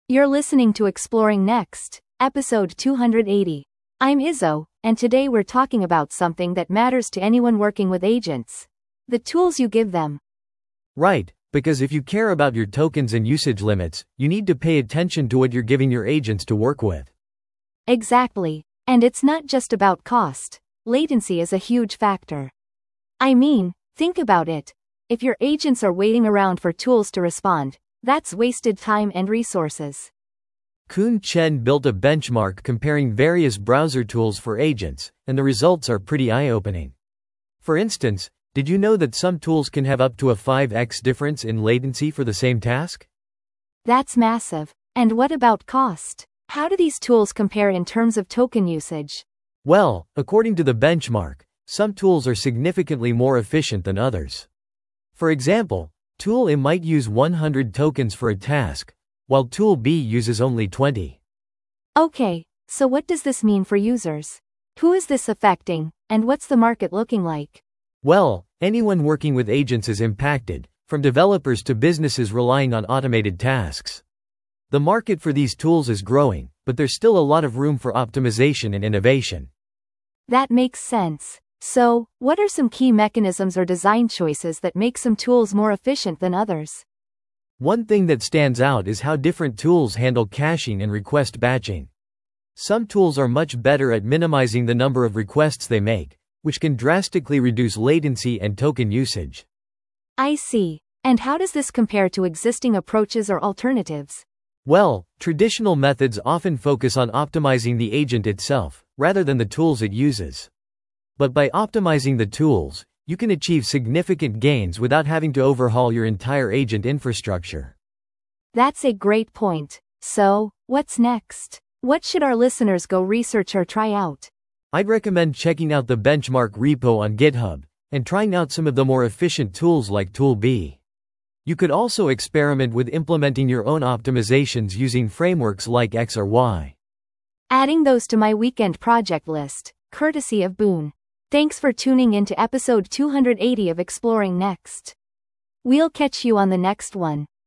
You're listening to Exploring Next, episode 280. I'm Izzo, and today we're talking about something that matters to anyone working with agents: the tools you give them. Right, because if you care about your tokens and usage limits, you need to pay attention to what you're giving your agents to work with. Exactly. And it's not just about cost. Latency is a huge factor. I mean, think about it. If your agents are waiting around for tools to respond, that's wasted time and resources. Kun Chen built a benchmark comparing various browser tools for agents, and the results are pretty eye-opening. For instance, did you know that some tools can have up to a 5x difference in latency for the same task? That's massive. And what about cost? How do these tools compare in terms of token usage? Well, according to the benchmark, some tools are significantly more efficient than others. For example, Tool A might use 100 tokens for a task, while Tool B uses only 20. Okay, so what does this mean for users? Who is this affecting, and what's the market looking like? Well, anyone working with agents is impacted, from developers to businesses relying on automated tasks. The market for these tools is growing, but there's still a lot of room for optimization and innovation. That makes sense. So, what are some key mechanisms or design choices that make some tools more efficient than others? One thing that stands out is how different tools handle caching and request batching. Some tools are much better at minimizing the number of requests they make, which can drastically reduce latency and token usage. I see. And how does this compare to existing approaches or alternatives? Well, traditional methods often focus on optimizing the agent itself, rather than the tools it uses. But by optimizing the tools, you can achieve significant gains without having to overhaul your entire agent infrastructure. That's a great point. So, what's next? What should our listeners go research or try out? I'd recommend checking out the benchmark repo on GitHub, and trying out some of the more efficient tools like Tool B. You could also experiment with implementing your own optimizations using frameworks like X or Y. Adding those to my weekend project list, courtesy of Boon. Thanks for tuning in to episode 280 of Exploring Next. We'll catch you on the next one.